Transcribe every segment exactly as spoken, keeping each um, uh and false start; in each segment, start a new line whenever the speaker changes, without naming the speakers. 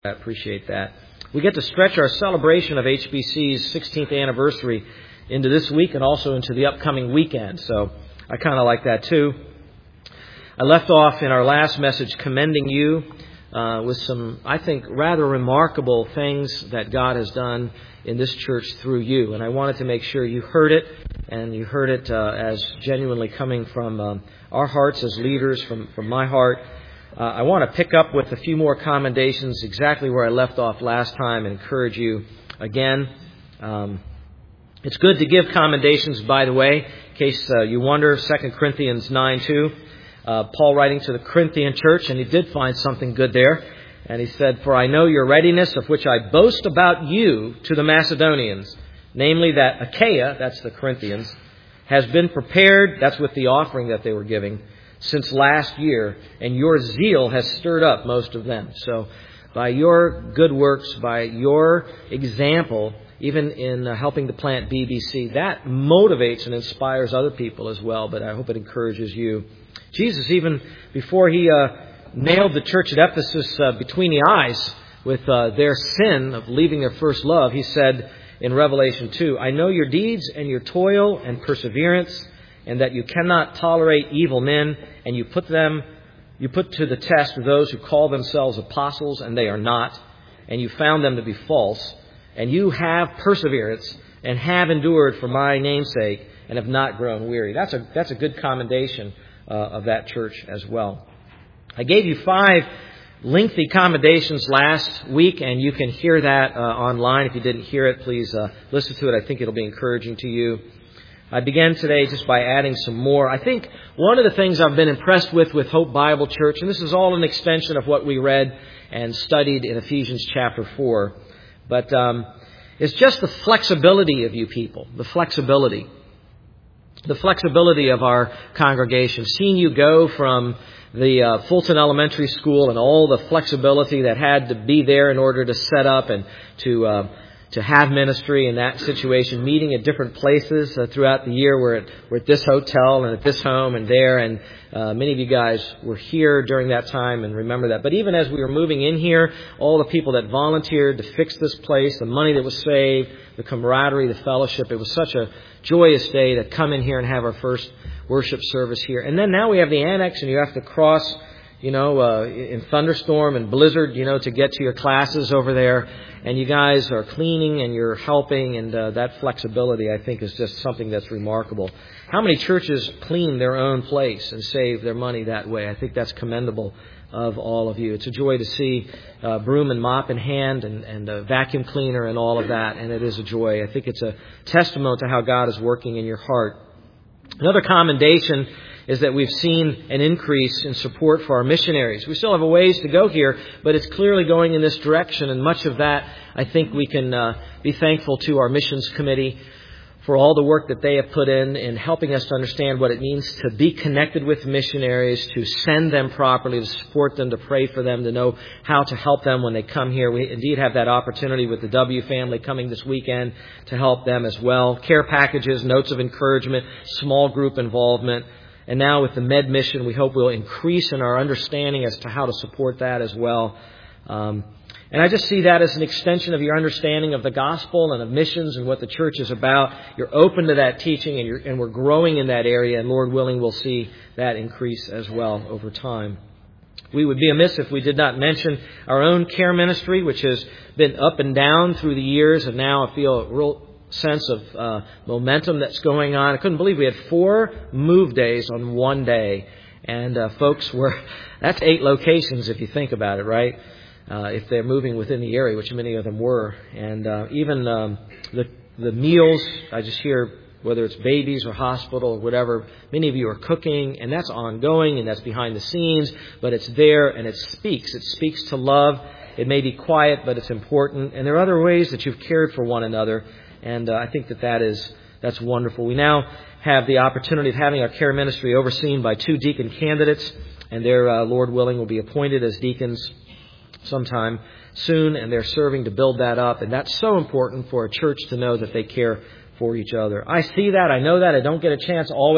I appreciate that. We get to stretch our celebration of H B C's sixteenth anniversary into this week and also into the upcoming weekend. So I kind of like that too. I left off in our last message commending you uh, with some, I think, rather remarkable things that God has done in this church through you. And I wanted to make sure you heard it, and you heard it uh, as genuinely coming from um, our hearts as leaders, from, from my heart. Uh, I want to pick up with a few more commendations exactly where I left off last time and encourage you again. Um, it's good to give commendations, by the way, in case uh, you wonder. Second Corinthians nine two, uh, Paul writing to the Corinthian church, and he did find something good there. And he said, "For I know your readiness, of which I boast about you to the Macedonians, namely that Achaia," that's the Corinthians, "has been prepared," that's with the offering that they were giving, "since last year, and your zeal has stirred up most of them." So by your good works, by your example, even in uh, helping to plant B B C, that motivates and inspires other people as well. But I hope it encourages you. Jesus, even before he uh, nailed the church at Ephesus uh, between the eyes with uh, their sin of leaving their first love, he said in Revelation two, "I know your deeds and your toil and perseverance, and that you cannot tolerate evil men, and you put them, you put to the test those who call themselves apostles, and they are not, and you found them to be false, and you have perseverance, and have endured for my name's sake, and have not grown weary." That's a that's a good commendation uh, of that church as well. I gave you five lengthy commendations last week, and you can hear that uh, online. If you didn't hear it, please uh, listen to it. I think it'll be encouraging to you. I began today just by adding some more. I think one of the things I've been impressed with with Hope Bible Church, and this is all an extension of what we read and studied in Ephesians chapter four, but um, it's just the flexibility of you people, the flexibility. The flexibility of our congregation. Seeing you go from the uh, Fulton Elementary School and all the flexibility that had to be there in order to set up and to uh, to have ministry in that situation, meeting at different places uh, throughout the year. We're at, we're at this hotel and at this home and there, and uh, many of you guys were here during that time and remember that. But even as we were moving in here, all the people that volunteered to fix this place, the money that was saved, the camaraderie, the fellowship, it was such a joyous day to come in here and have our first worship service here. And then now we have the annex, and you have to cross, you know, uh, in thunderstorm and blizzard, you know, to get to your classes over there. And you guys are cleaning and you're helping, and uh, that flexibility, I think, is just something that's remarkable. How many churches clean their own place and save their money that way? I think that's commendable of all of you. It's a joy to see uh, broom and mop in hand and, and a vacuum cleaner and all of that, and it is a joy. I think it's a testament to how God is working in your heart. Another commendation is that we've seen an increase in support for our missionaries. We still have a ways to go here, but it's clearly going in this direction. And much of that, I think we can uh, be thankful to our missions committee for all the work that they have put in in helping us to understand what it means to be connected with missionaries, to send them properly, to support them, to pray for them, to know how to help them when they come here. We indeed have that opportunity with the W family coming this weekend to help them as well. Care packages, notes of encouragement, small group involvement. And now with the Med Mission, we hope we'll increase in our understanding as to how to support that as well. Um, and I just see that as an extension of your understanding of the gospel and of missions and what the church is about. You're open to that teaching, and, you're, and we're growing in that area. And Lord willing, we'll see that increase as well over time. We would be amiss if we did not mention our own care ministry, which has been up and down through the years. And now I feel a real sense of uh, momentum that's going on. I couldn't believe we had four move days on one day. And uh, folks were, that's eight locations if you think about it, right? Uh, if they're moving within the area, which many of them were. And uh, even um, the the meals, I just hear, whether it's babies or hospital or whatever, many of you are cooking, and that's ongoing, and that's behind the scenes, but it's there, and it speaks. It speaks to love. It may be quiet, but it's important. And there are other ways that you've cared for one another. And uh, I think that that is that's wonderful. We now have the opportunity of having our care ministry overseen by two deacon candidates, and they're, uh, Lord willing, will be appointed as deacons sometime soon, and they're serving to build that up. And that's so important for a church to know that they care for each other. I see that. I know that. I don't get a chance always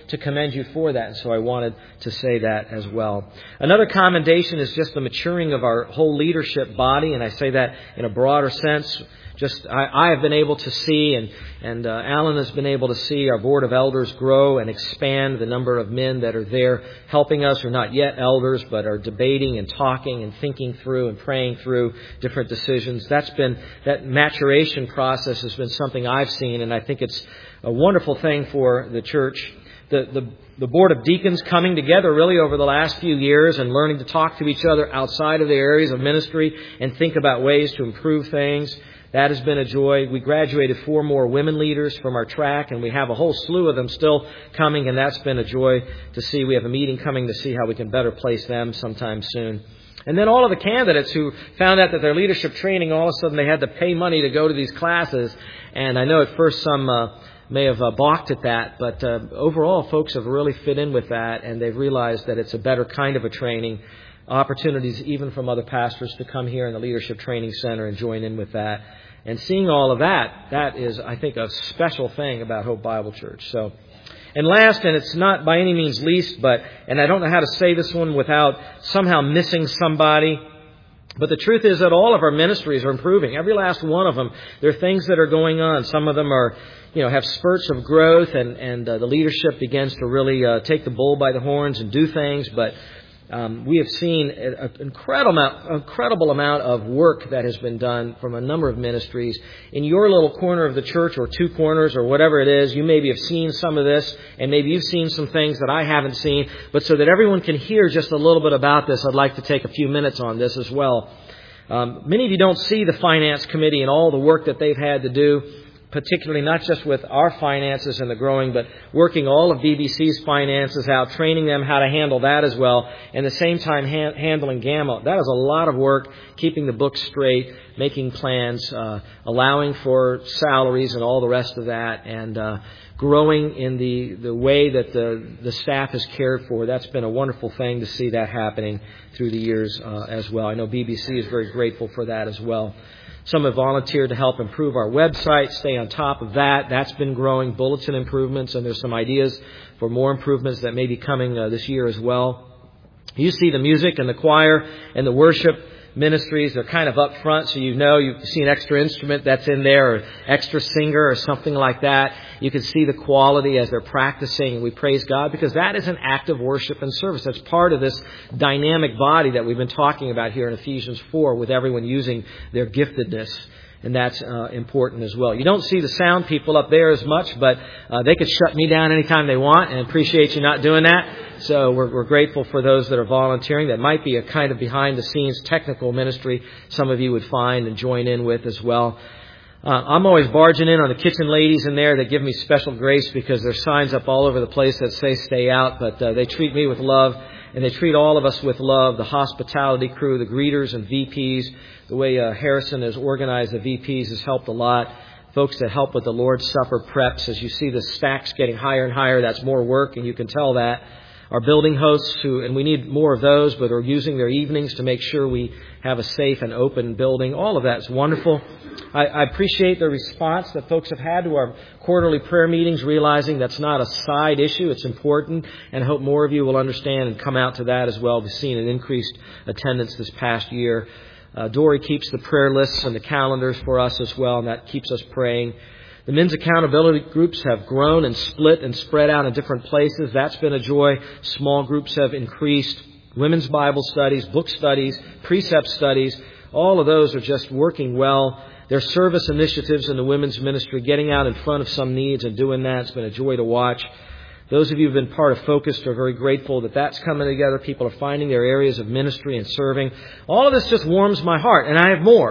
to commend you for that. And so I wanted to say that as well. Another commendation is just the maturing of our whole leadership body. And I say that in a broader sense. Just I, I have been able to see, and, and uh, Alan has been able to see our board of elders grow and expand the number of men that are there helping us, who are not yet elders, but are debating and talking and thinking through and praying through different decisions. That's been, that maturation process has been something I've seen, and I think it's a wonderful thing for the church. The, the, the board of deacons coming together really over the last few years and learning to talk to each other outside of their areas of ministry and think about ways to improve things. That has been a joy. We graduated four more women leaders from our track, and we have a whole slew of them still coming, and that's been a joy to see. We have a meeting coming to see how we can better place them sometime soon. And then all of the candidates who found out that their leadership training, all of a sudden they had to pay money to go to these classes. And I know at first some uh, may have uh, balked at that, but uh, overall folks have really fit in with that, and they've realized that it's a better kind of a training. Opportunities even from other pastors to come here in the Leadership Training Center and join in with that. And seeing all of that, that is, I think, a special thing about Hope Bible Church. So, and last, and it's not by any means least, but, and I don't know how to say this one without somehow missing somebody, but the truth is that all of our ministries are improving. Every last one of them. There are things that are going on. Some of them are, you know, have spurts of growth, and, and uh, the leadership begins to really uh, take the bull by the horns and do things, but Um, we have seen an incredible amount, incredible amount of work that has been done from a number of ministries. In your little corner of the church, or two corners, or whatever it is, you maybe have seen some of this, and maybe you've seen some things that I haven't seen. But so that everyone can hear just a little bit about this, I'd like to take a few minutes on this as well. Um, many of you don't see the finance committee and all the work that they've had to do, particularly not just with our finances and the growing, but working all of B B C's finances out, training them how to handle that as well, and at the same time ha- handling Gamma. That is a lot of work, keeping the books straight, making plans, uh, allowing for salaries and all the rest of that, and uh, growing in the, the way that the, the staff is cared for. That's been a wonderful thing to see that happening through the years uh, as well. I know B B C is very grateful for that as well. Some have volunteered to help improve our website, stay on top of that. That's been growing, bulletin improvements, and there's some ideas for more improvements that may be coming uh, this year as well. You see the music and the choir and the worship ministries. They're kind of up front, so you know you see an extra instrument that's in there, or extra singer or something like that. You can see the quality as they're practicing, and we praise God because that is an act of worship and service. That's part of this dynamic body that we've been talking about here in Ephesians four, with everyone using their giftedness. And that's uh, important as well. You don't see the sound people up there as much, but uh, they could shut me down anytime they want, and appreciate you not doing that. So we're, we're grateful for those that are volunteering. That might be a kind of behind-the-scenes technical ministry some of you would find and join in with as well. Uh, I'm always barging in on the kitchen ladies in there that give me special grace because there's signs up all over the place that say stay out, but uh, they treat me with love. And they treat all of us with love, the hospitality crew, the greeters and V Ps. The way uh, Harrison has organized the V Ps has helped a lot. Folks that help with the Lord's Supper preps. As you see the stacks getting higher and higher, that's more work, and you can tell that. Our building hosts, who, and we need more of those, but are using their evenings to make sure we have a safe and open building. All of that is wonderful. I, I appreciate the response that folks have had to our quarterly prayer meetings, realizing that's not a side issue. It's important, and I hope more of you will understand and come out to that as well. We've seen an increased attendance this past year. Uh, Dory keeps the prayer lists and the calendars for us as well, and that keeps us praying. The men's accountability groups have grown and split and spread out in different places. That's been a joy. Small groups have increased. Women's Bible studies, book studies, precept studies, all of those are just working well. Their service initiatives in the women's ministry, getting out in front of some needs and doing that, it's been a joy to watch. Those of you who've been part of Focused are very grateful that that's coming together. People are finding their areas of ministry and serving. All of this just warms my heart, and I have more.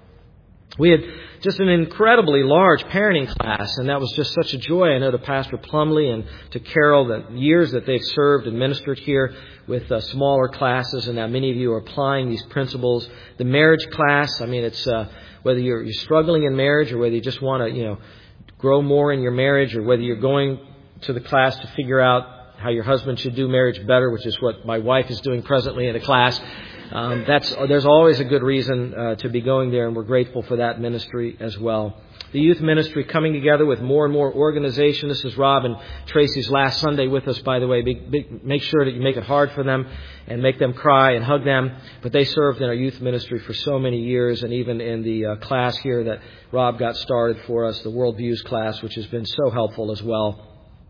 We had just an incredibly large parenting class, and that was just such a joy. I know to Pastor Plumley and to Carol, the years that they've served and ministered here with uh, smaller classes, and now many of you are applying these principles. The marriage class, I mean, it's uh, whether you're, you're struggling in marriage, or whether you just want to, you know, grow more in your marriage, or whether you're going to the class to figure out how your husband should do marriage better, which is what my wife is doing presently in a class. um, that's there's always a good reason uh, to be going there, and we're grateful for that ministry as well. The youth ministry coming together with more and more organization. This is Rob and Tracy's last Sunday with us, by the way. Be, be, make sure that you make it hard for them and make them cry and hug them. But they served in our youth ministry for so many years, and even in the uh, class here that Rob got started for us, the Worldviews class, which has been so helpful as well.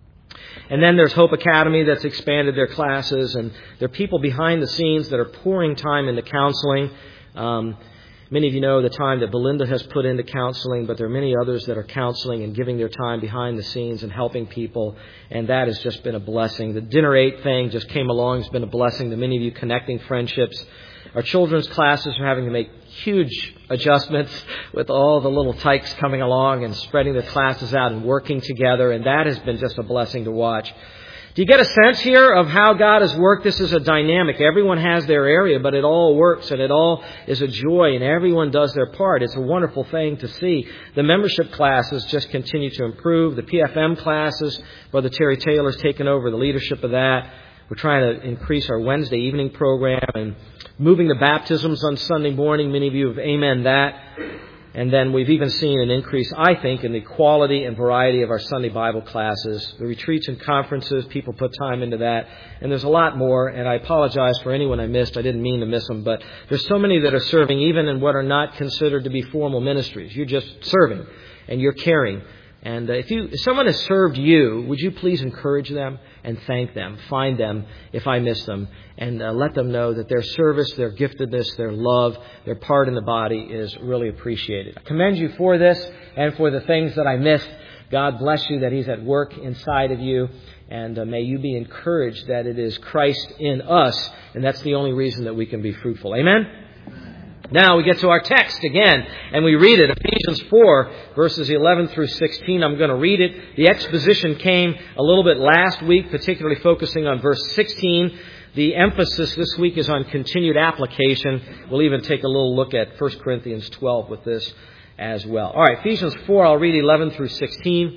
And then there's Hope Academy that's expanded their classes, and there are people behind the scenes that are pouring time into counseling. Um, Many of you know the time that Belinda has put into counseling, but there are many others that are counseling and giving their time behind the scenes and helping people, and that has just been a blessing. The Dinner eight thing just came along. It's been a blessing to many of you, connecting friendships. Our children's classes are having to make huge adjustments with all the little tykes coming along and spreading their classes out and working together, and that has been just a blessing to watch. Do you get a sense here of how God has worked? This is a dynamic. Everyone has their area, but it all works, and it all is a joy, and everyone does their part. It's a wonderful thing to see. The membership classes just continue to improve. The P F M classes, Brother Terry Taylor's taken over the leadership of that. We're trying to increase our Wednesday evening program and moving the baptisms on Sunday morning. Many of you have amen that. And then we've even seen an increase, I think, in the quality and variety of our Sunday Bible classes. The retreats and conferences, people put time into that. And there's a lot more, and I apologize for anyone I missed. I didn't mean to miss them, but there's so many that are serving even in what are not considered to be formal ministries. You're just serving, and you're caring. And if you, if someone has served you, would you please encourage them and thank them, find them if I miss them, and uh, let them know that their service, their giftedness, their love, their part in the body is really appreciated. I commend you for this and for the things that I missed. God bless you that He's at work inside of you, and uh, may you be encouraged that it is Christ in us, and that's the only reason that we can be fruitful. Amen? Now we get to our text again, and we read it, Ephesians four, verses eleven through sixteen. I'm going to read it. The exposition came a little bit last week, particularly focusing on verse sixteen. The emphasis this week is on continued application. We'll even take a little look at First Corinthians twelve with this as well. All right, Ephesians four, I'll read eleven through sixteen.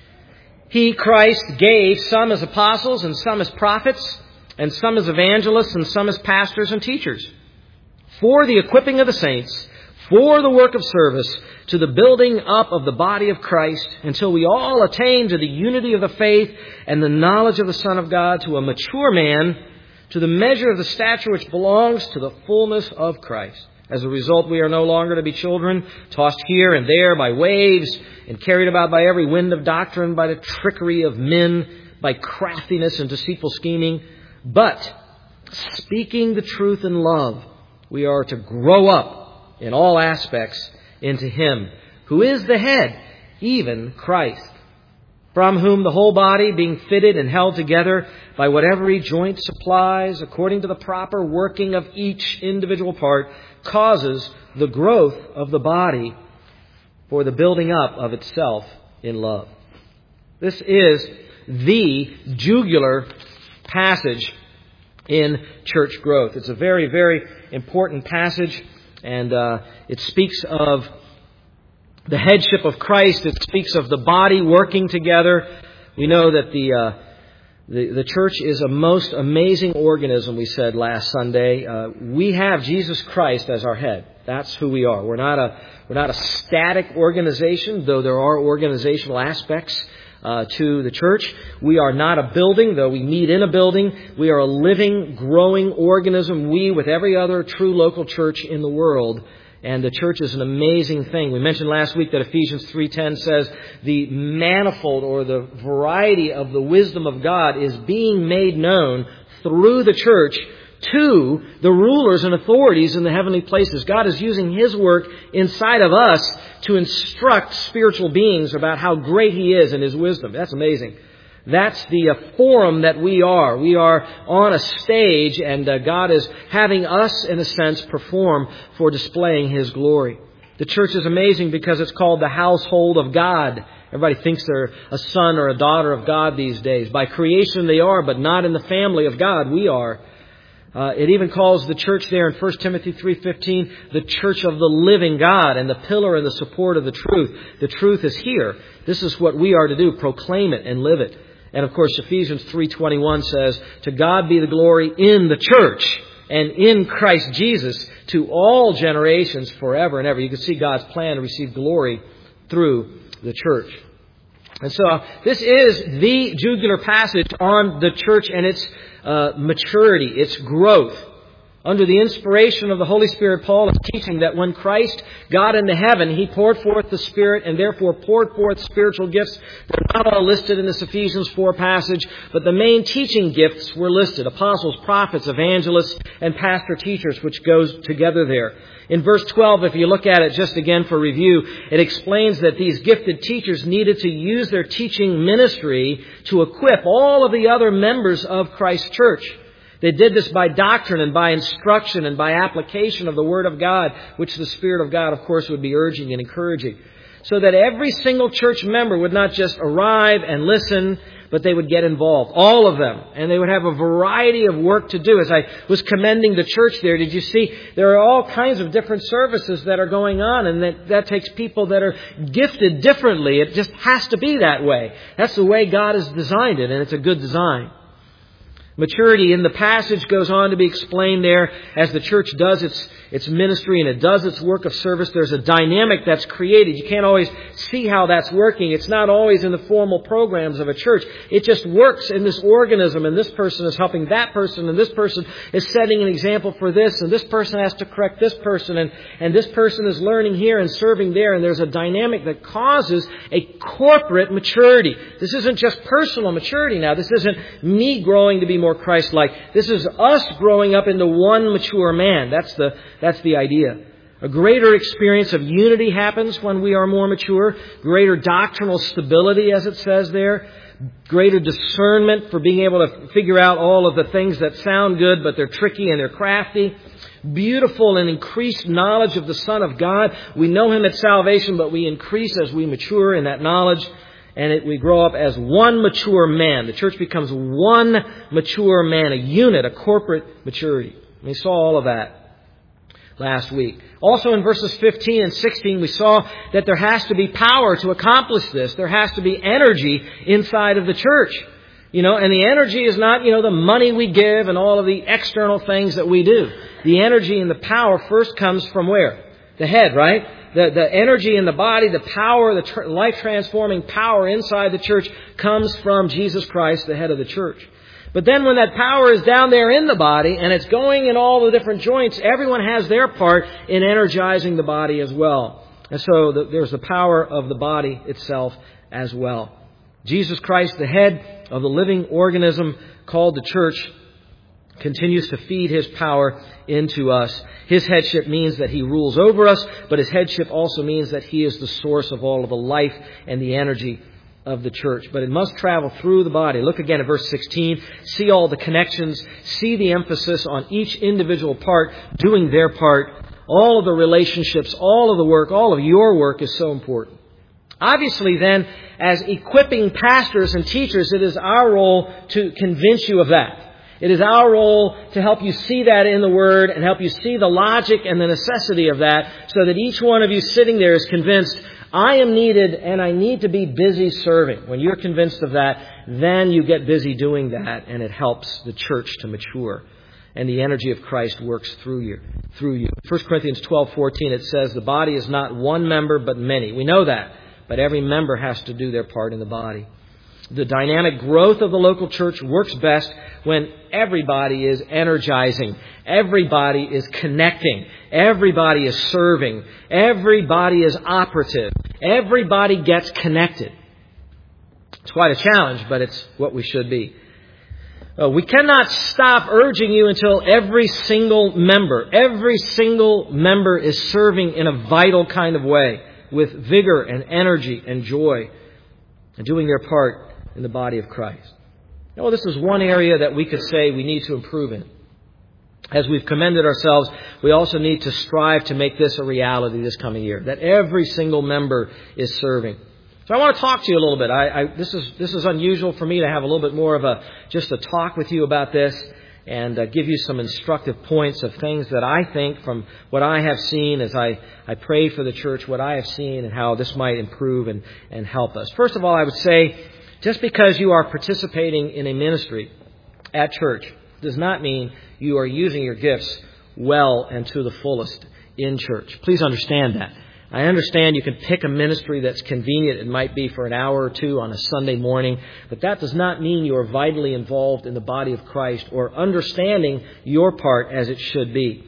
He, Christ, gave some as apostles and some as prophets and some as evangelists and some as pastors and teachers, for the equipping of the saints, for the work of service, to the building up of the body of Christ, until we all attain to the unity of the faith and the knowledge of the Son of God, to a mature man, to the measure of the stature which belongs to the fullness of Christ. As a result, we are no longer to be children, tossed here and there by waves, and carried about by every wind of doctrine, by the trickery of men, by craftiness and deceitful scheming, but speaking the truth in love, we are to grow up in all aspects into Him who is the head, even Christ, from whom the whole body, being fitted and held together by what every joint supplies, according to the proper working of each individual part, causes the growth of the body for the building up of itself in love. This is the jugular passage in church growth. It's a very, very important passage, and uh, it speaks of the headship of Christ. It speaks of the body working together. We know that the uh, the, the church is a most amazing organism, we said last Sunday. Uh, we have Jesus Christ as our head. That's who we are. We're not a we're not a static organization, though there are organizational aspects Uh, to the church. We are not a building, though we meet in a building. We are a living, growing organism. We, with every other true local church in the world. And the church is an amazing thing. We mentioned last week that Ephesians three ten says the manifold or the variety of the wisdom of God is being made known through the church to the rulers and authorities in the heavenly places. God is using His work inside of us to instruct spiritual beings about how great He is in His wisdom. That's amazing. That's the uh, forum that we are. We are on a stage, and uh, God is having us, in a sense, perform for displaying His glory. The church is amazing because it's called the household of God. Everybody thinks they're a son or a daughter of God these days. By creation they are, but not in the family of God. We are. Uh, it even calls the church there in First Timothy three fifteen the church of the living God and the pillar and the support of the truth. The truth is here. This is what we are to do, proclaim it and live it. And of course, Ephesians three twenty-one says, to God be the glory in the church and in Christ Jesus to all generations forever and ever. You can see God's plan to receive glory through the church. And so uh, this is the jugular passage on the church and its uh, maturity, its growth. Under the inspiration of the Holy Spirit, Paul is teaching that when Christ got into heaven, He poured forth the Spirit and therefore poured forth spiritual gifts. They're not all listed in this Ephesians four passage, but the main teaching gifts were listed. Apostles, prophets, evangelists, and pastor teachers, which goes together there. In verse twelve, if you look at it just again for review, it explains that these gifted teachers needed to use their teaching ministry to equip all of the other members of Christ's church. They did this by doctrine and by instruction and by application of the Word of God, which the Spirit of God, of course, would be urging and encouraging. So that every single church member would not just arrive and listen, but they would get involved. All of them. And they would have a variety of work to do. As I was commending the church there, did you see there are all kinds of different services that are going on, and that, that takes people that are gifted differently. It just has to be that way. That's the way God has designed it, and it's a good design. Maturity in the passage goes on to be explained there as the church does its its ministry and it does its work of service. There's a dynamic that's created. You can't always see how that's working. It's not always in the formal programs of a church. It just works in this organism, and this person is helping that person, and this person is setting an example for this, and this person has to correct this person, and, and this person is learning here and serving there, and there's a dynamic that causes a corporate maturity. This isn't just personal maturity now. This isn't me growing to be more Christ-like. This is us growing up into one mature man. That's the That's the idea. A greater experience of unity happens when we are more mature. Greater doctrinal stability, as it says there. Greater discernment for being able to figure out all of the things that sound good, but they're tricky and they're crafty. Beautiful and increased knowledge of the Son of God. We know Him at salvation, but we increase as we mature in that knowledge. And it, we grow up as one mature man. The church becomes one mature man, a unit, a corporate maturity. We saw all of that last week. Also in verses fifteen and sixteen, we saw that there has to be power to accomplish this. There has to be energy inside of the church. You know, and the energy is not, you know, the money we give and all of the external things that we do. The energy and the power first comes from where? The head, right? The, the energy in the body, the power, the tr- life-transforming power inside the church comes from Jesus Christ, the head of the church. But then when that power is down there in the body and it's going in all the different joints, everyone has their part in energizing the body as well. And so the, there's the power of the body itself as well. Jesus Christ, the head of the living organism called the church, continues to feed His power into us. His headship means that He rules over us, but His headship also means that He is the source of all of the life and the energy of the church. But it must travel through the body. Look again at verse sixteen. See all the connections. See the emphasis on each individual part doing their part. All of the relationships, all of the work, all of your work is so important. Obviously then, as equipping pastors and teachers, it is our role to convince you of that. It is our role to help you see that in the Word and help you see the logic and the necessity of that, so that each one of you sitting there is convinced, I am needed and I need to be busy serving. When you're convinced of that, then you get busy doing that, and it helps the church to mature. And the energy of Christ works through you. Through you. First Corinthians twelve fourteen, it says, the body is not one member but many. We know that. But every member has to do their part in the body. The dynamic growth of the local church works best when everybody is energizing. Everybody is connecting. Everybody is serving. Everybody is operative. Everybody gets connected. It's quite a challenge, but it's what we should be. Uh, we cannot stop urging you until every single member, every single member is serving in a vital kind of way, with vigor and energy and joy, and doing their part in the body of Christ. Well, this is one area that we could say we need to improve in. As we've commended ourselves, we also need to strive to make this a reality this coming year, that every single member is serving. So I want to talk to you a little bit. I, I, this is this is unusual for me to have a little bit more of a just a talk with you about this, and uh, give you some instructive points of things that I think from what I have seen as I, I pray for the church, what I have seen and how this might improve and, and help us. First of all, I would say, just because you are participating in a ministry at church does not mean you are using your gifts well and to the fullest in church. Please understand that. I understand you can pick a ministry that's convenient. It might be for an hour or two on a Sunday morning, but that does not mean you are vitally involved in the body of Christ or understanding your part as it should be.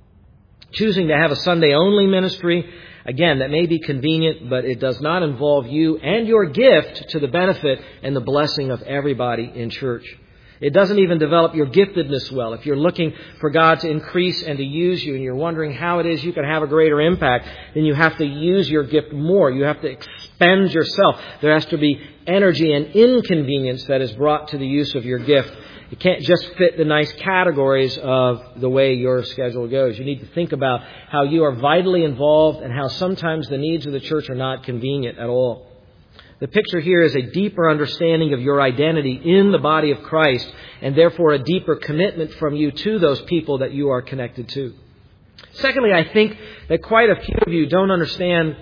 Choosing to have a Sunday-only ministry, again, that may be convenient, but it does not involve you and your gift to the benefit and the blessing of everybody in church. It doesn't even develop your giftedness well. If you're looking for God to increase and to use you and you're wondering how it is you can have a greater impact, then you have to use your gift more. You have to expend yourself. There has to be energy and inconvenience that is brought to the use of your gift. You can't just fit the nice categories of the way your schedule goes. You need to think about how you are vitally involved and how sometimes the needs of the church are not convenient at all. The picture here is a deeper understanding of your identity in the body of Christ and therefore a deeper commitment from you to those people that you are connected to. Secondly, I think that quite a few of you don't understand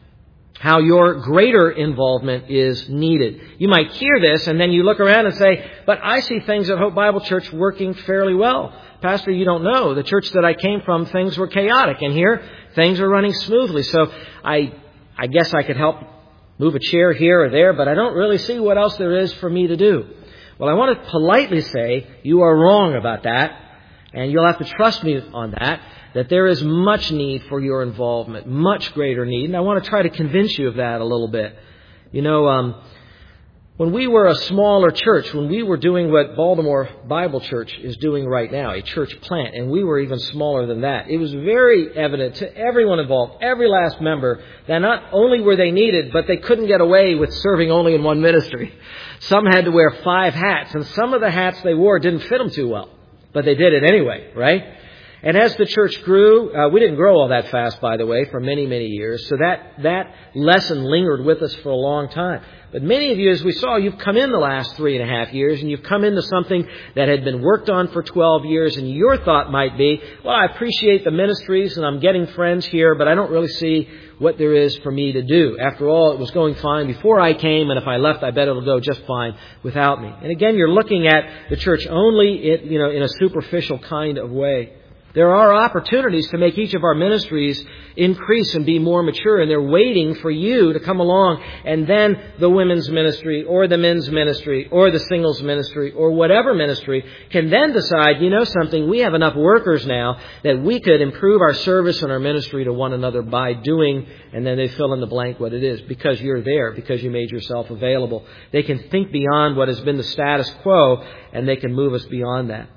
how your greater involvement is needed. You might hear this and then you look around and say, but I see things at Hope Bible Church working fairly well. Pastor, you don't know. The church that I came from, things were chaotic. And here, things are running smoothly. So I, I guess I could help move a chair here or there, but I don't really see what else there is for me to do. Well, I want to politely say you are wrong about that, and you'll have to trust me on that, that there is much need for your involvement, much greater need, and I want to try to convince you of that a little bit. You know, um, when we were a smaller church, when we were doing what Baltimore Bible Church is doing right now, a church plant, and we were even smaller than that, it was very evident to everyone involved, every last member, that not only were they needed, but they couldn't get away with serving only in one ministry. Some had to wear five hats, and some of the hats they wore didn't fit them too well, but they did it anyway, right? And as the church grew, uh, we didn't grow all that fast, by the way, for many, many years. So that, that lesson lingered with us for a long time. But many of you, as we saw, you've come in the last three and a half years, and you've come into something that had been worked on for twelve years, and your thought might be, well, I appreciate the ministries, and I'm getting friends here, but I don't really see what there is for me to do. After all, it was going fine before I came, and if I left, I bet it'll go just fine without me. And again, you're looking at the church only in, you know, in a superficial kind of way. There are opportunities to make each of our ministries increase and be more mature, and they're waiting for you to come along, and then the women's ministry or the men's ministry or the singles ministry or whatever ministry can then decide, you know something, we have enough workers now that we could improve our service and our ministry to one another by doing, and then they fill in the blank what it is, because you're there, because you made yourself available. They can think beyond what has been the status quo, and they can move us beyond that.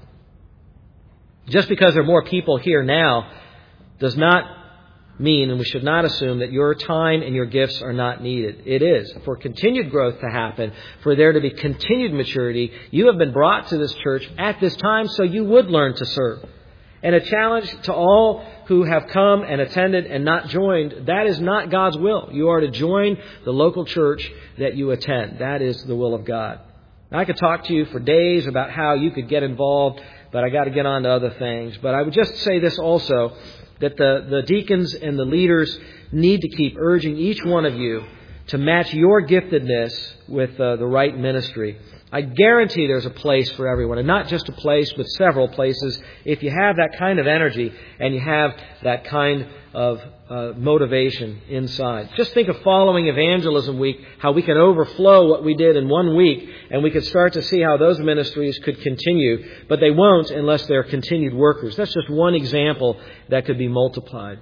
Just because there are more people here now does not mean, and we should not assume, that your time and your gifts are not needed. It is. For continued growth to happen, for there to be continued maturity, you have been brought to this church at this time so you would learn to serve. And a challenge to all who have come and attended and not joined, that is not God's will. You are to join the local church that you attend. That is the will of God. Now, I could talk to you for days about how you could get involved, but I got to get on to other things. But I would just say this also, that the, the deacons and the leaders need to keep urging each one of you to match your giftedness with uh, the right ministry. I guarantee there's a place for everyone, and not just a place, but several places. If you have that kind of energy and you have that kind of uh, motivation inside. Just think of following Evangelism Week, how we can overflow what we did in one week, and we could start to see how those ministries could continue, but they won't unless they're continued workers. That's just one example that could be multiplied.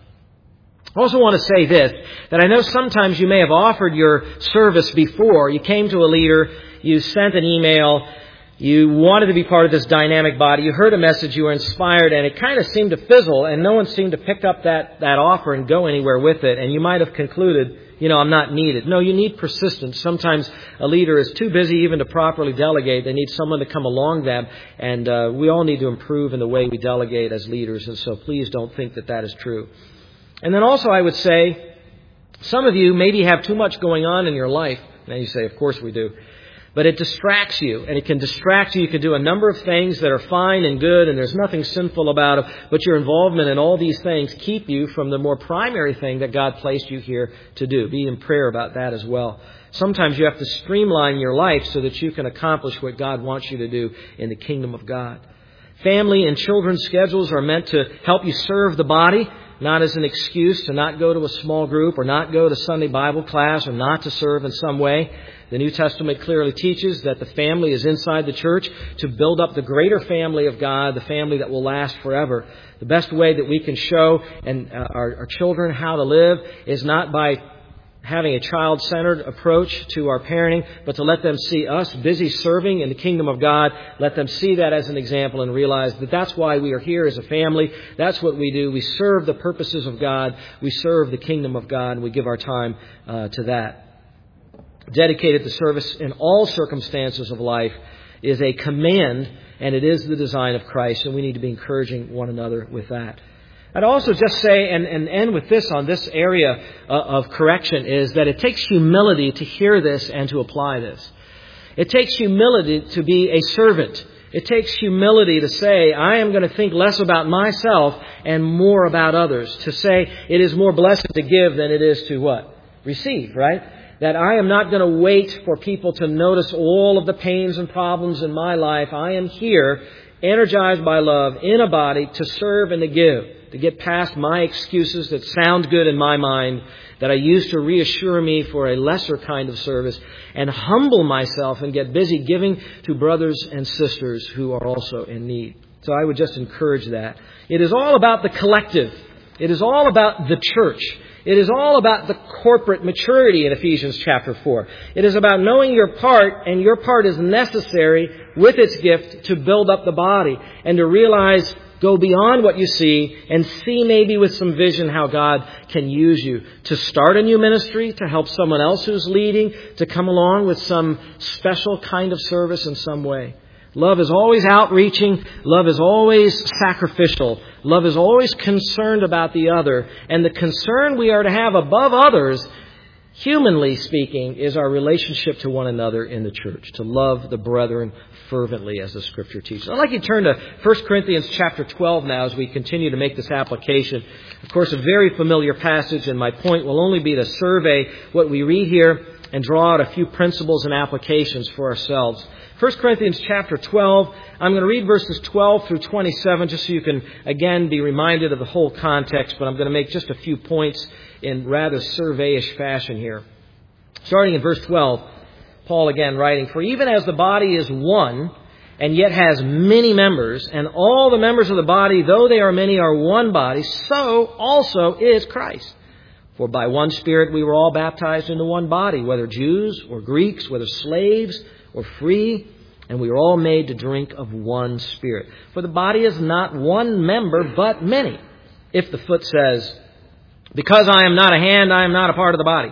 I also want to say this, that I know sometimes you may have offered your service before. You came to a leader, you sent an email, you wanted to be part of this dynamic body, you heard a message, you were inspired, and it kind of seemed to fizzle, and no one seemed to pick up that, that offer and go anywhere with it. And you might have concluded, you know, I'm not needed. No, you need persistence. Sometimes a leader is too busy even to properly delegate. They need someone to come along them, and uh, we all need to improve in the way we delegate as leaders, and so please don't think that that is true. And then also I would say, some of you maybe have too much going on in your life. Now you say, of course we do. But it distracts you, and it can distract you. You can do a number of things that are fine and good, and there's nothing sinful about it, but your involvement in all these things keep you from the more primary thing that God placed you here to do. Be in prayer about that as well. Sometimes you have to streamline your life so that you can accomplish what God wants you to do in the kingdom of God. Family and children's schedules are meant to help you serve the body, not as an excuse to not go to a small group or not go to Sunday Bible class or not to serve in some way. The New Testament clearly teaches that the family is inside the church to build up the greater family of God, the family that will last forever. The best way that we can show and uh, our, our children how to live is not by having a child-centered approach to our parenting, but to let them see us busy serving in the kingdom of God. Let them see that as an example and realize that that's why we are here as a family. That's what we do. We serve the purposes of God. We serve the kingdom of God, and we give our time uh, to that. Dedicated to service in all circumstances of life is a command, and it is the design of Christ, and we need to be encouraging one another with that. I'd also just say, and, and end with this on this area uh, of correction, is that it takes humility to hear this and to apply this. It takes humility to be a servant. It takes humility to say, I am going to think less about myself and more about others. To say it is more blessed to give than it is to what? Receive, right? That I am not going to wait for people to notice all of the pains and problems in my life. I am here, energized by love, in a body, to serve and to give. To get past my excuses that sound good in my mind, that I use to reassure me for a lesser kind of service, and humble myself and get busy giving to brothers and sisters who are also in need. So I would just encourage that. It is all about the collective. It is all about the church. It is all about the corporate maturity in Ephesians chapter four. It is about knowing your part, and your part is necessary with its gift to build up the body and to realize, go beyond what you see and see maybe with some vision how God can use you to start a new ministry, to help someone else who's leading, to come along with some special kind of service in some way. Love is always outreaching. Love is always sacrificial. Love is always concerned about the other. And the concern we are to have above others, humanly speaking, is our relationship to one another in the church. To love the brethren fervently, as the Scripture teaches. I'd like you to turn to First Corinthians chapter twelve now as we continue to make this application. Of course, a very familiar passage, and my point will only be to survey what we read here and draw out a few principles and applications for ourselves. First Corinthians chapter twelve, I'm going to read verses twelve through twenty-seven just so you can, again, be reminded of the whole context, but I'm going to make just a few points in rather surveyish fashion here. Starting in verse twelve, Paul again writing, For even as the body is one, and yet has many members, and all the members of the body, though they are many, are one body, so also is Christ. For by one Spirit we were all baptized into one body, whether Jews or Greeks, whether slaves or free, and we are all made to drink of one Spirit. For the body is not one member, but many. If the foot says, Because I am not a hand, I am not a part of the body,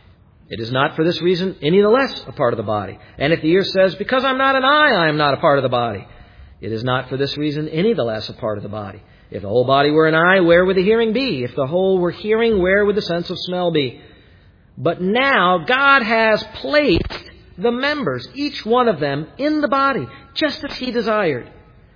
it is not for this reason any the less a part of the body. And if the ear says, Because I'm not an eye, I am not a part of the body, it is not for this reason any the less a part of the body. If the whole body were an eye, where would the hearing be? If the whole were hearing, where would the sense of smell be? But now God has placed the members, each one of them, in the body, just as He desired.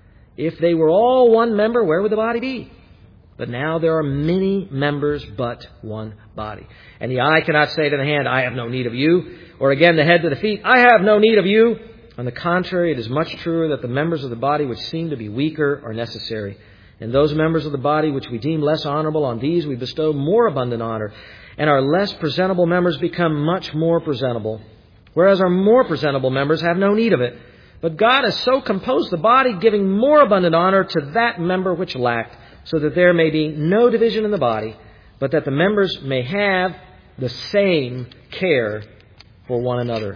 If they were all one member, where would the body be? But now there are many members, but one body. And the eye cannot say to the hand, I have no need of you. Or again, the head to the feet, I have no need of you. On the contrary, it is much truer that the members of the body which seem to be weaker are necessary. And those members of the body which we deem less honorable, on these we bestow more abundant honor. And our less presentable members become much more presentable, whereas our more presentable members have no need of it. But God has so composed the body, giving more abundant honor to that member which lacked, so that there may be no division in the body, but that the members may have the same care for one another.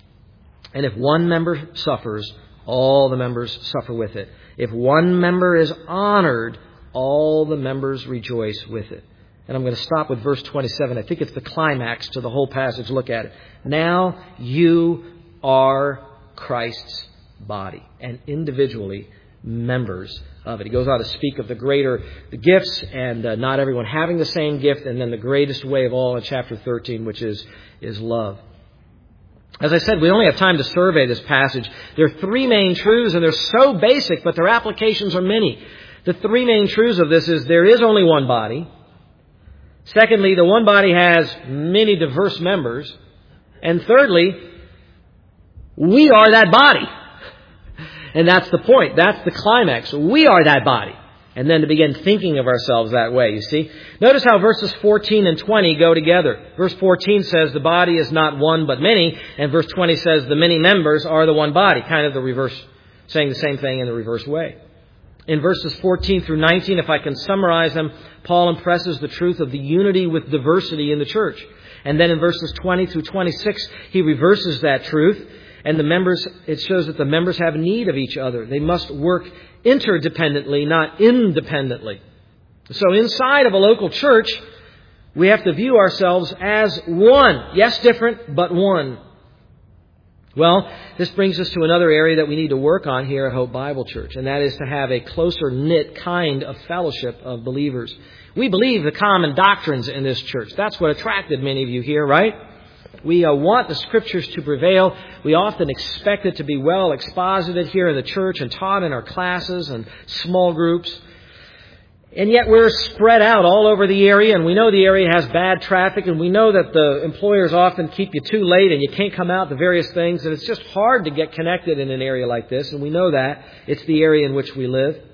And if one member suffers, all the members suffer with it. If one member is honored, all the members rejoice with it. And I'm going to stop with verse twenty-seven. I think it's the climax to the whole passage. Look at it. Now you are Christ's body, and individually members of it. He goes on to speak of the greater the gifts, and uh, not everyone having the same gift, and then the greatest way of all in chapter thirteen, which is, is love. As I said, we only have time to survey this passage. There are three main truths, and they're so basic, but their applications are many. The three main truths of this is there is only one body. Secondly, the one body has many diverse members. And thirdly, we are that body. And that's the point. That's the climax. We are that body. And then to begin thinking of ourselves that way, you see. Notice how verses fourteen and twenty go together. Verse fourteen says the body is not one but many. And verse twenty says the many members are the one body. Kind of the reverse, saying the same thing in the reverse way. In verses fourteen through nineteen, if I can summarize them, Paul impresses the truth of the unity with diversity in the church. And then in verses twenty through twenty-six, he reverses that truth. And the members, it shows that the members have need of each other. They must work interdependently, not independently. So inside of a local church, we have to view ourselves as one. Yes, different, but one. Well, this brings us to another area that we need to work on here at Hope Bible Church, and that is to have a closer knit kind of fellowship of believers. We believe the common doctrines in this church. That's what attracted many of you here, right? We uh, want the Scriptures to prevail. We often expect it to be well exposited here in the church and taught in our classes and small groups. And yet we're spread out all over the area, and we know the area has bad traffic, and we know that the employers often keep you too late and you can't come out to various things, and it's just hard to get connected in an area like this, and we know that. It's the area in which we live.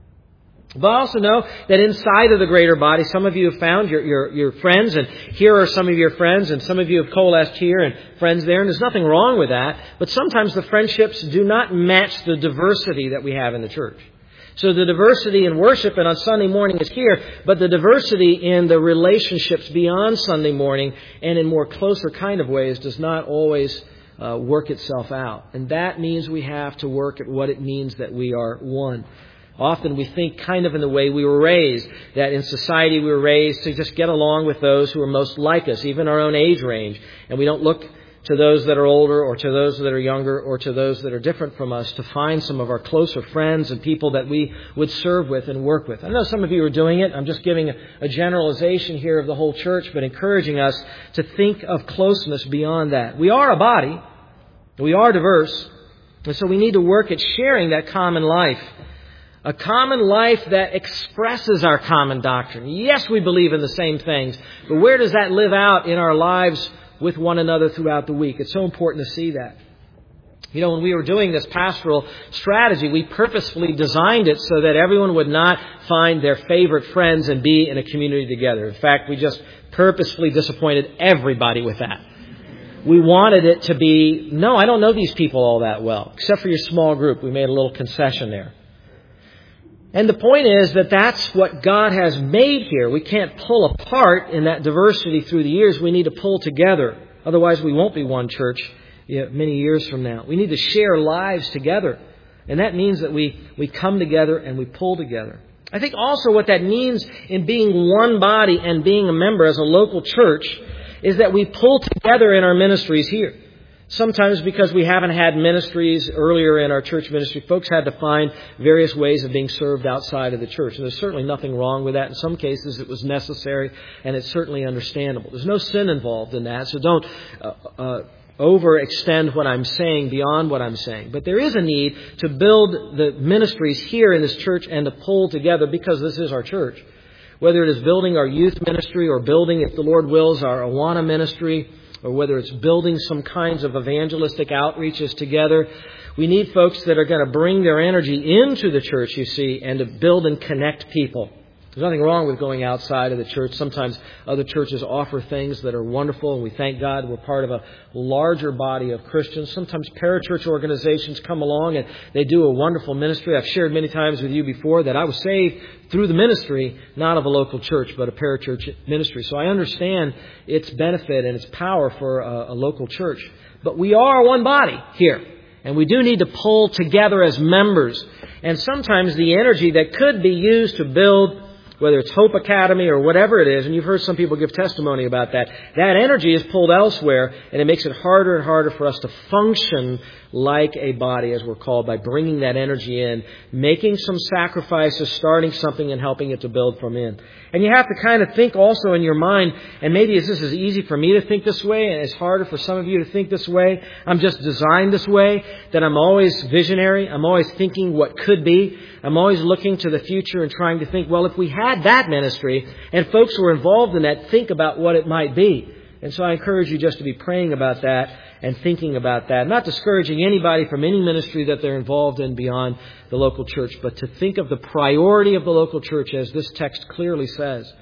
But I also know that inside of the greater body, some of you have found your, your, your friends, and here are some of your friends, and some of you have coalesced here and friends there, and there's nothing wrong with that. But sometimes the friendships do not match the diversity that we have in the church. So the diversity in worship and on Sunday morning is here, but the diversity in the relationships beyond Sunday morning and in more closer kind of ways does not always uh, work itself out. And that means we have to work at what it means that we are one. Often we think kind of in the way we were raised, that in society we were raised to just get along with those who are most like us, even our own age range. And we don't look to those that are older or to those that are younger or to those that are different from us to find some of our closer friends and people that we would serve with and work with. I know some of you are doing it. I'm just giving a, a generalization here of the whole church, but encouraging us to think of closeness beyond that. We are a body. We are diverse. And so we need to work at sharing that common life. A common life that expresses our common doctrine. Yes, we believe in the same things, but where does that live out in our lives with one another throughout the week? It's so important to see that. You know, when we were doing this pastoral strategy, we purposefully designed it so that everyone would not find their favorite friends and be in a community together. In fact, we just purposefully disappointed everybody with that. We wanted it to be, no, I don't know these people all that well, except for your small group. We made a little concession there. And the point is that that's what God has made here. We can't pull apart in that diversity through the years. We need to pull together. Otherwise, we won't be one church many years from now. We need to share lives together. And that means that we, we come together and we pull together. I think also what that means in being one body and being a member as a local church is that we pull together in our ministries here. Sometimes because we haven't had ministries earlier in our church ministry, folks had to find various ways of being served outside of the church. And there's certainly nothing wrong with that. In some cases, it was necessary, and it's certainly understandable. There's no sin involved in that, so don't uh, uh, overextend what I'm saying beyond what I'm saying. But there is a need to build the ministries here in this church and to pull together because this is our church. Whether it is building our youth ministry or building, if the Lord wills, our Awana ministry, or whether it's building some kinds of evangelistic outreaches together. We need folks that are going to bring their energy into the church, you see, and to build and connect people. There's nothing wrong with going outside of the church. Sometimes other churches offer things that are wonderful, and we thank God we're part of a larger body of Christians. Sometimes parachurch organizations come along and they do a wonderful ministry. I've shared many times with you before that I was saved through the ministry, not of a local church, but a parachurch ministry. So I understand its benefit and its power for a, a local church. But we are one body here, and we do need to pull together as members. And sometimes the energy that could be used to build, whether it's Hope Academy or whatever it is, and you've heard some people give testimony about that, that energy is pulled elsewhere, and it makes it harder and harder for us to function like a body, as we're called, by bringing that energy in, making some sacrifices, starting something and helping it to build from in. And you have to kind of think also in your mind, and maybe this is easy for me to think this way, and it's harder for some of you to think this way. I'm just designed this way, that I'm always visionary. I'm always thinking what could be. I'm always looking to the future and trying to think, well, if we had that ministry and folks who were involved in that, think about what it might be. And so I encourage you just to be praying about that and thinking about that. Not discouraging anybody from any ministry that they're involved in beyond the local church, but to think of the priority of the local church as this text clearly says.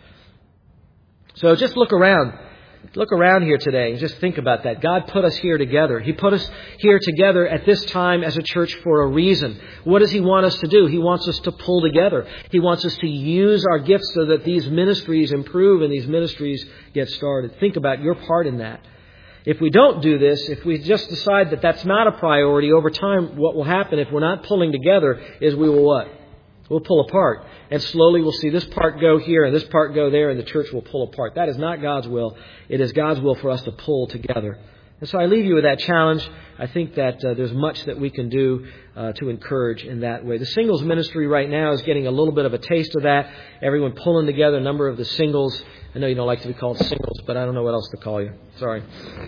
So just look around. Look around here today and just think about that. God put us here together. He put us here together at this time as a church for a reason. What does He want us to do? He wants us to pull together. He wants us to use our gifts so that these ministries improve and these ministries get started. Think about your part in that. If we don't do this, if we just decide that that's not a priority, over time what will happen if we're not pulling together is we will what? We'll pull apart. And slowly we'll see this part go here and this part go there, and the church will pull apart. That is not God's will. It is God's will for us to pull together. And so I leave you with that challenge. I think that uh, there's much that we can do uh, to encourage in that way. The singles ministry right now is getting a little bit of a taste of that. Everyone pulling together, a number of the singles. I know you don't like to be called singles, but I don't know what else to call you. Sorry.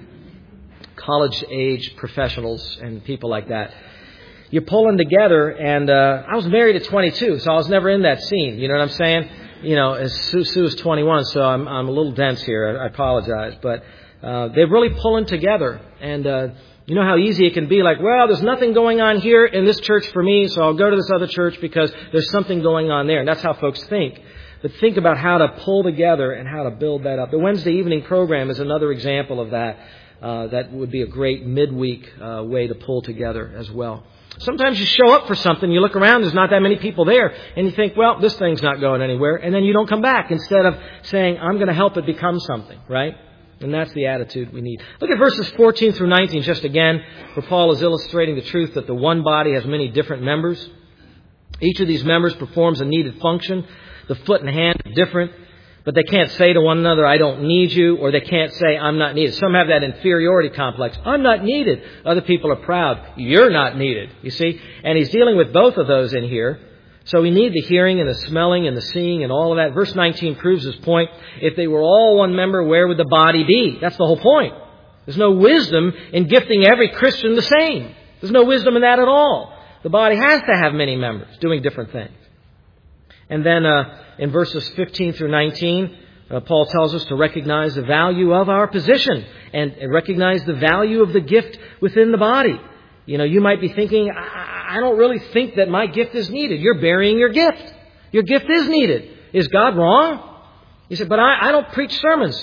College-age professionals and people like that. You're pulling together, and uh, I was married at twenty-two, so I was never in that scene. You know what I'm saying? You know, as Sue, Sue is twenty-one, so I'm, I'm a little dense here. I, I apologize. But uh, they're really pulling together. And uh, you know how easy it can be, like, well, there's nothing going on here in this church for me, so I'll go to this other church because there's something going on there. And that's how folks think. But think about how to pull together and how to build that up. The Wednesday evening program is another example of that. Uh, that would be a great midweek uh, way to pull together as well. Sometimes you show up for something, you look around, there's not that many people there, and you think, well, this thing's not going anywhere, and then you don't come back instead of saying, I'm going to help it become something, right? And that's the attitude we need. Look at verses fourteen through nineteen just again, where Paul is illustrating the truth that the one body has many different members. Each of these members performs a needed function. The foot and hand are different. But they can't say to one another, I don't need you, or they can't say, I'm not needed. Some have that inferiority complex. I'm not needed. Other people are proud. You're not needed, you see. And he's dealing with both of those in here. So we need the hearing and the smelling and the seeing and all of that. Verse nineteen proves his point. If they were all one member, where would the body be? That's the whole point. There's no wisdom in gifting every Christian the same. There's no wisdom in that at all. The body has to have many members doing different things. And then uh, in verses fifteen through nineteen, uh, Paul tells us to recognize the value of our position and recognize the value of the gift within the body. You know, you might be thinking, I, I don't really think that my gift is needed. You're burying your gift. Your gift is needed. Is God wrong? You said, but I, I don't preach sermons.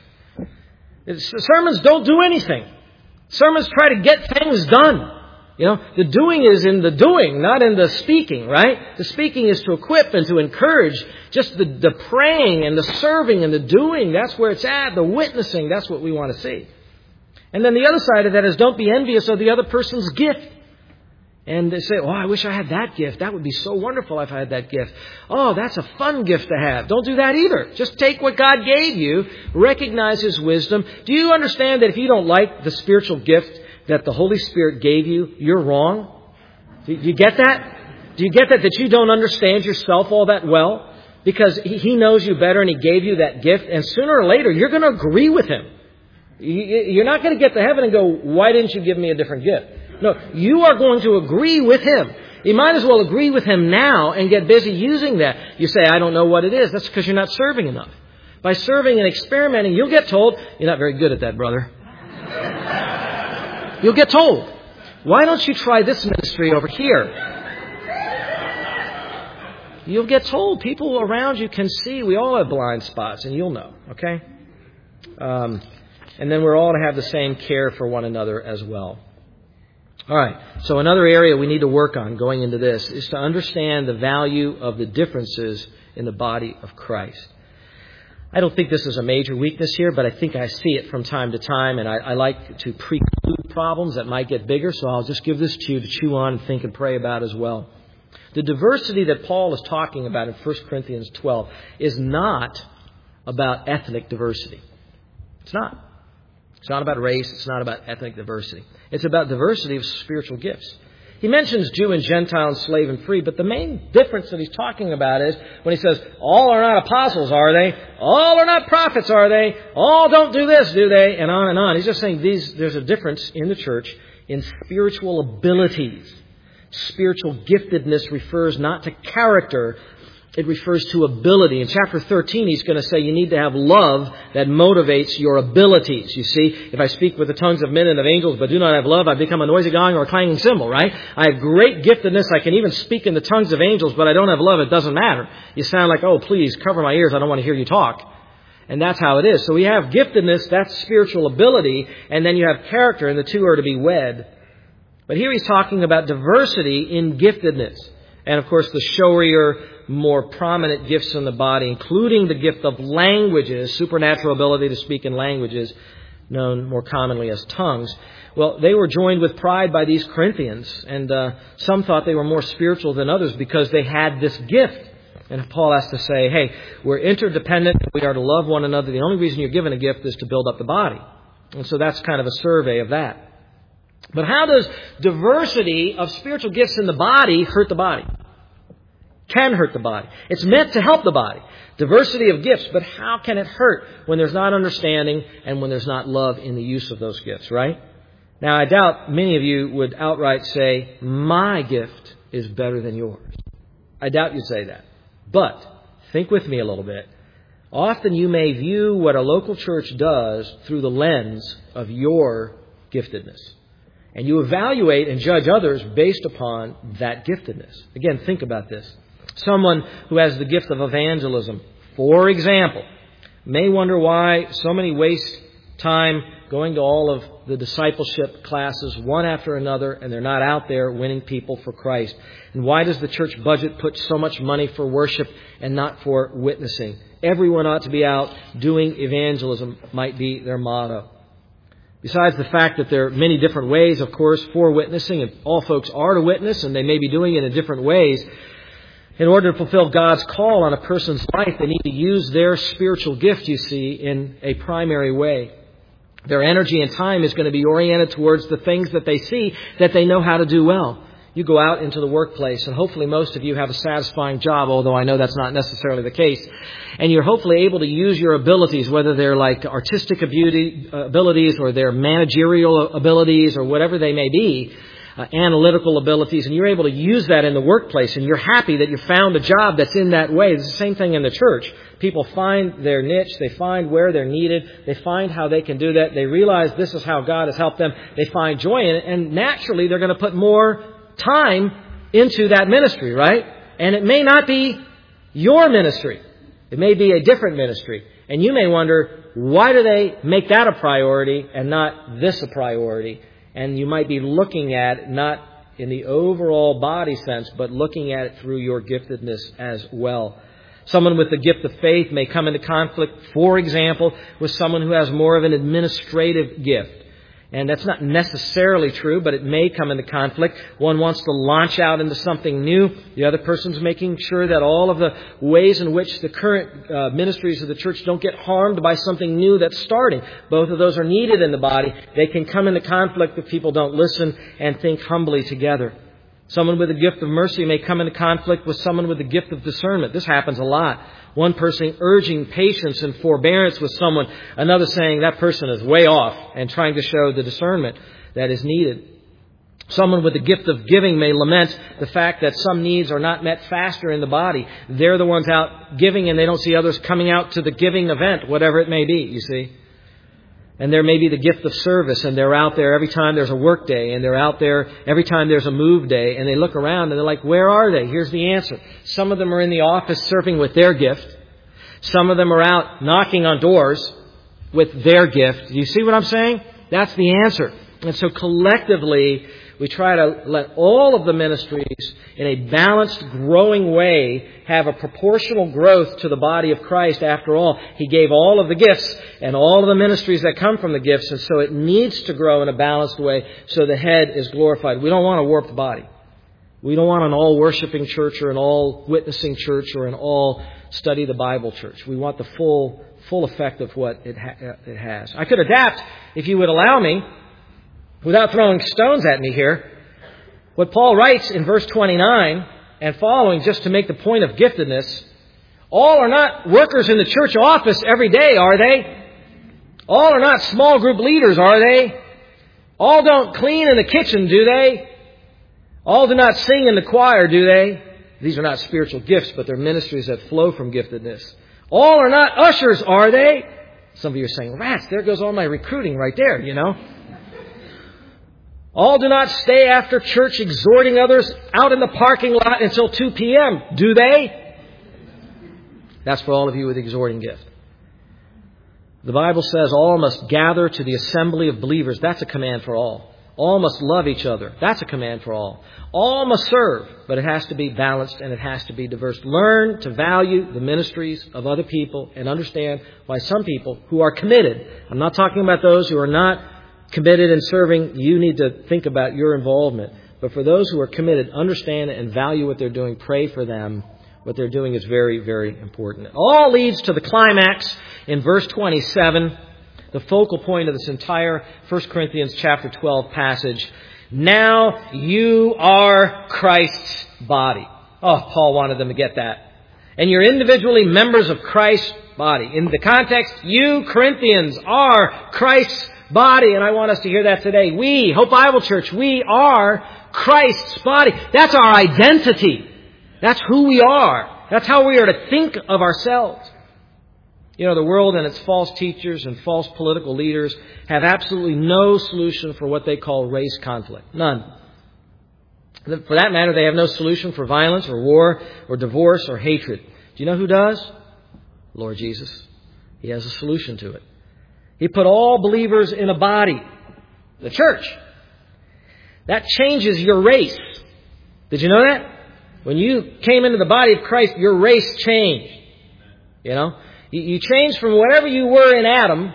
Sermons don't do anything. Sermons try to get things done. You know, the doing is in the doing, not in the speaking, right? The speaking is to equip and to encourage. Just the, the praying and the serving and the doing, that's where it's at. The witnessing, that's what we want to see. And then the other side of that is don't be envious of the other person's gift. And they say, oh, I wish I had that gift. That would be so wonderful if I had that gift. Oh, that's a fun gift to have. Don't do that either. Just take what God gave you. Recognize His wisdom. Do you understand that if you don't like the spiritual gift that the Holy Spirit gave you, you're wrong? Do you get that? Do you get that, that you don't understand yourself all that well? Because He knows you better and He gave you that gift. And sooner or later, you're going to agree with Him. You're not going to get to heaven and go, why didn't you give me a different gift? No, you are going to agree with Him. You might as well agree with Him now and get busy using that. You say, I don't know what it is. That's because you're not serving enough. By serving and experimenting, you'll get told, you're not very good at that, brother. You'll get told, why don't you try this ministry over here? You'll get told. People around you can see. We all have blind spots, and you'll know, okay? Um, and then we're all to have the same care for one another as well. All right, so another area we need to work on going into this is to understand the value of the differences in the body of Christ. I don't think this is a major weakness here, but I think I see it from time to time, and I, I like to preclude problems that might get bigger, so I'll just give this to you to chew on, think, and pray about as well. The diversity that Paul is talking about in First Corinthians twelve is not about ethnic diversity. It's not. It's not about race. It's not about ethnic diversity. It's about diversity of spiritual gifts. He mentions Jew and Gentile and slave and free, but the main difference that he's talking about is when he says, all are not apostles, are they? All are not prophets, are they? All don't do this, do they? And on and on. He's just saying these. There's a difference in the church in spiritual abilities. Spiritual giftedness refers not to character, It refers to ability. In chapter thirteen, he's going to say you need to have love that motivates your abilities. You see, if I speak with the tongues of men and of angels but do not have love, I become a noisy gong or a clanging cymbal, right? I have great giftedness. I can even speak in the tongues of angels, but I don't have love. It doesn't matter. You sound like, oh, please, cover my ears. I don't want to hear you talk. And that's how it is. So we have giftedness, that's spiritual ability, and then you have character, and the two are to be wed. But here he's talking about diversity in giftedness. And of course, the showier, more prominent gifts in the body, including the gift of languages, supernatural ability to speak in languages, known more commonly as tongues. Well, they were joined with pride by these Corinthians, and uh, some thought they were more spiritual than others because they had this gift. And Paul has to say, hey, we're interdependent, we are to love one another. The only reason you're given a gift is to build up the body. And so that's kind of a survey of that. But how does diversity of spiritual gifts in the body hurt the body? Can hurt the body. It's meant to help the body. Diversity of gifts, but how can it hurt when there's not understanding and when there's not love in the use of those gifts, right? Now, I doubt many of you would outright say, my gift is better than yours. I doubt you'd say that. But think with me a little bit. Often you may view what a local church does through the lens of your giftedness. And you evaluate and judge others based upon that giftedness. Again, think about this. Someone who has the gift of evangelism, for example, may wonder why so many waste time going to all of the discipleship classes one after another, and they're not out there winning people for Christ. And why does the church budget put so much money for worship and not for witnessing? Everyone ought to be out doing evangelism, might be their motto. Besides the fact that there are many different ways, of course, for witnessing, and all folks are to witness, and they may be doing it in different ways. In order to fulfill God's call on a person's life, they need to use their spiritual gift, you see, in a primary way. Their energy and time is going to be oriented towards the things that they see that they know how to do well. You go out into the workplace, and hopefully most of you have a satisfying job, although I know that's not necessarily the case. And you're hopefully able to use your abilities, whether they're like artistic abilities or they're managerial abilities or whatever they may be, uh, analytical abilities, and you're able to use that in the workplace, and you're happy that you found a job that's in that way. It's the same thing in the church. People find their niche, they find where they're needed, they find how they can do that, they realize this is how God has helped them, they find joy in it, and naturally they're going to put more time into that ministry, right? And it may not be your ministry. It may be a different ministry. And you may wonder, why do they make that a priority and not this a priority? And you might be looking at it not in the overall body sense, but looking at it through your giftedness as well. Someone with the gift of faith may come into conflict, for example, with someone who has more of an administrative gift. And that's not necessarily true, but it may come into conflict. One wants to launch out into something new. The other person's making sure that all of the ways in which the current uh, ministries of the church don't get harmed by something new that's starting. Both of those are needed in the body. They can come into conflict if people don't listen and think humbly together. Someone with the gift of mercy may come into conflict with someone with the gift of discernment. This happens a lot. One person urging patience and forbearance with someone, another saying that person is way off and trying to show the discernment that is needed. Someone with the gift of giving may lament the fact that some needs are not met faster in the body. They're the ones out giving and they don't see others coming out to the giving event, whatever it may be, you see. And there may be the gift of service, and they're out there every time there's a work day, and they're out there every time there's a move day, and they look around and they're like, where are they? Here's the answer. Some of them are in the office serving with their gift. Some of them are out knocking on doors with their gift. Do you see what I'm saying? That's the answer. And so collectively, we try to let all of the ministries in a balanced, growing way have a proportional growth to the body of Christ. After all, He gave all of the gifts and all of the ministries that come from the gifts, and so it needs to grow in a balanced way so the head is glorified. We don't want a warped body. We don't want an all-worshiping church or an all-witnessing church or an all-study the Bible church. We want the full full effect of what it, ha- it has. I could adapt, if you would allow me, without throwing stones at me here, what Paul writes in verse twenty-nine and following, just to make the point of giftedness. All are not workers in the church office every day, are they? All are not small group leaders, are they? All don't clean in the kitchen, do they? All do not sing in the choir, do they? these are not spiritual gifts, but they're ministries that flow from giftedness. All are not ushers, are they? Some of you are saying, rats, there goes all my recruiting right there, you know. All do not stay after church exhorting others out in the parking lot until two p.m., do they? That's for all of you with the exhorting gift. The Bible says all must gather to the assembly of believers. That's a command for all. All must love each other. That's a command for all. All must serve, but it has to be balanced and it has to be diverse. Learn to value the ministries of other people and understand why some people who are committed, I'm not talking about those who are not committed in serving, you need to think about your involvement. But for those who are committed, understand and value what they're doing, pray for them. What they're doing is very, very important. It all leads to the climax in verse twenty-seven, the focal point of this entire First Corinthians chapter twelve passage. Now you are Christ's body. Oh, Paul wanted them to get that. And you're individually members of Christ's body. In the context, you Corinthians are Christ's body. And I want us to hear that today. We, Hope Bible Church, we are Christ's body. That's our identity. That's who we are. That's how we are to think of ourselves. You know, the world and its false teachers and false political leaders have absolutely no solution for what they call race conflict. None. For that matter, they have no solution for violence or war or divorce or hatred. Do you know who does? Lord Jesus. He has a solution to it. He put all believers in a body, the church. That changes your race. Did you know that? When you came into the body of Christ, your race changed. You know? You changed from whatever you were in Adam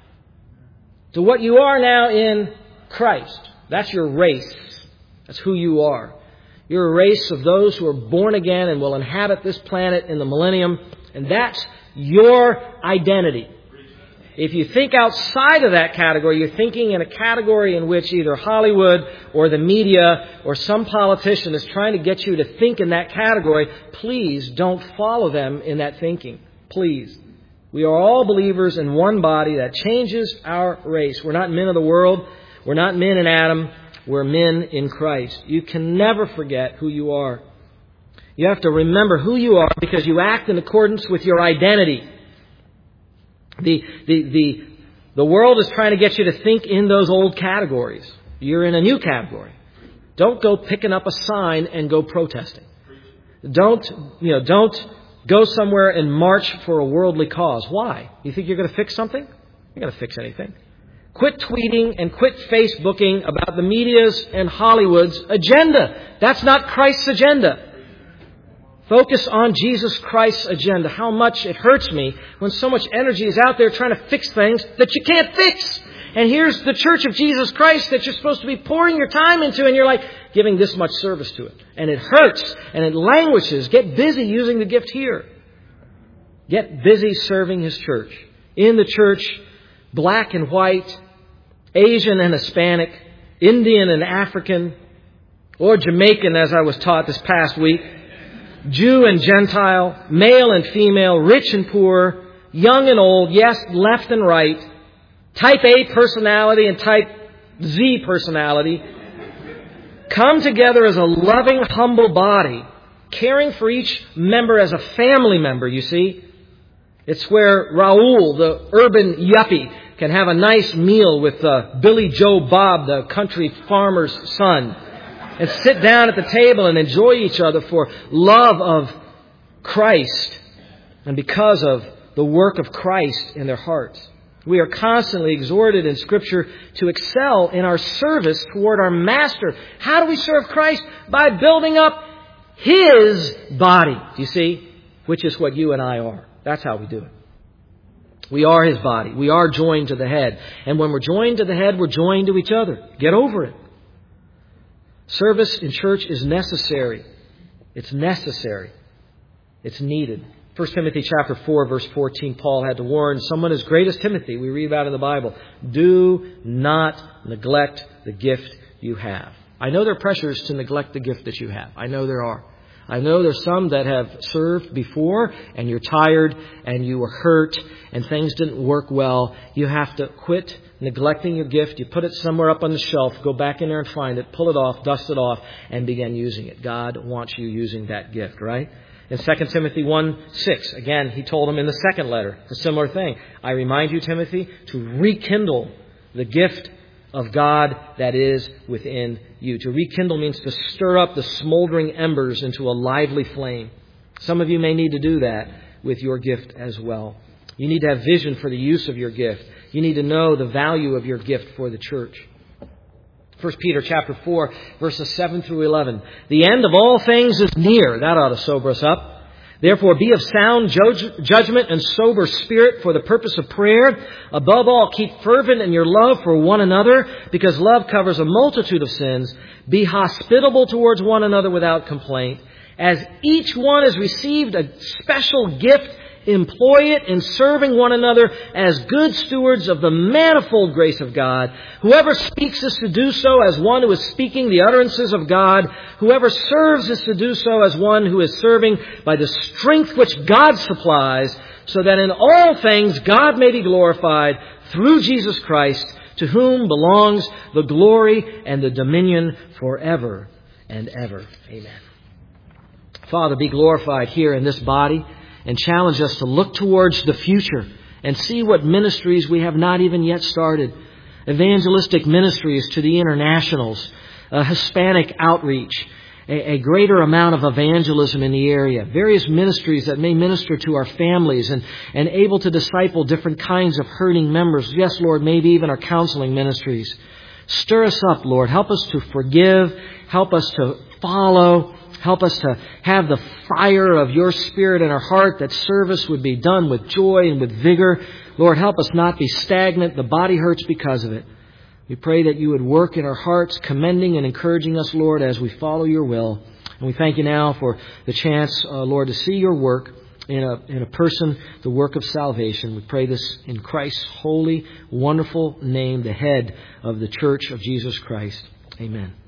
to what you are now in Christ. That's your race. That's who you are. You're a race of those who are born again and will inhabit this planet in the millennium. And that's your identity. If you think outside of that category, you're thinking in a category in which either Hollywood or the media or some politician is trying to get you to think in that category, please don't follow them in that thinking. Please. We are all believers in one body that changes our race. We're not men of the world. We're not men in Adam. We're men in Christ. You can never forget who you are. You have to remember who you are because you act in accordance with your identity. The, the, the, the world is trying to get you to think in those old categories. You're in a new category. Don't go picking up a sign and go protesting. Don't, you know, don't go somewhere and march for a worldly cause. Why? You think you're going to fix something? You're not going to fix anything. Quit tweeting and quit Facebooking about the media's and Hollywood's agenda. That's not Christ's agenda. Focus on Jesus Christ's agenda. How much it hurts me when so much energy is out there trying to fix things that you can't fix. And here's the Church of Jesus Christ that you're supposed to be pouring your time into, and you're like giving this much service to it. And it hurts and it languishes. Get busy using the gift here. Get busy serving His church. In the church, black and white, Asian and Hispanic, Indian and African, or Jamaican as I was taught this past week, Jew and Gentile, male and female, rich and poor, young and old, yes, left and right, type A personality and type Z personality, come together as a loving, humble body, caring for each member as a family member, you see. It's where Raoul, the urban yuppie, can have a nice meal with uh, Billy Joe Bob, the country farmer's son, and sit down at the table and enjoy each other for love of Christ and because of the work of Christ in their hearts. We are constantly exhorted in Scripture to excel in our service toward our Master. How do we serve Christ? By building up His body, do you see? Which is what you and I are. That's how we do it. We are His body. We are joined to the head. And when we're joined to the head, we're joined to each other. Get over it. Service in church is necessary. It's necessary. It's needed. First Timothy chapter four, verse fourteen, Paul had to warn someone as great as Timothy, we read about in the Bible, do not neglect the gift you have. I know there are pressures to neglect the gift that you have. I know there are. I know there's some that have served before and you're tired and you were hurt and things didn't work well. You have to quit neglecting your gift. You put it somewhere up on the shelf, go back in there and find it, pull it off, dust it off, and begin using it. God wants you using that gift, right? In Second Timothy one six, again, he told him in the second letter, a similar thing. I remind you, Timothy, to rekindle the gift of God that is within you. To rekindle means to stir up the smoldering embers into a lively flame. Some of you may need to do that with your gift as well. You need to have vision for the use of your gift. You need to know the value of your gift for the church. First Peter chapter four, verses seven through eleven. The end of all things is near. That ought to sober us up. Therefore, be of sound judgment and sober spirit for the purpose of prayer. Above all, keep fervent in your love for one another, because love covers a multitude of sins. Be hospitable towards one another without complaint. As each one has received a special gift, employ it in serving one another as good stewards of the manifold grace of God. Whoever speaks is to do so as one who is speaking the utterances of God. Whoever serves is to do so as one who is serving by the strength which God supplies, so that in all things God may be glorified through Jesus Christ, to whom belongs the glory and the dominion forever and ever. Amen. Father, be glorified here in this body, and challenge us to look towards the future and see what ministries we have not even yet started. Evangelistic ministries to the internationals, uh, Hispanic outreach, a, a greater amount of evangelism in the area, various ministries that may minister to our families and, and able to disciple different kinds of hurting members. Yes, Lord, maybe even our counseling ministries. Stir us up, Lord. Help us to forgive. Help us to follow. Help us to have the fire of your Spirit in our heart, that service would be done with joy and with vigor. Lord, help us not be stagnant. The body hurts because of it. We pray that you would work in our hearts, commending and encouraging us, Lord, as we follow your will. And we thank you now for the chance, uh, Lord, to see your work in a, in a person, the work of salvation. We pray this in Christ's holy, wonderful name, the head of the Church of Jesus Christ. Amen.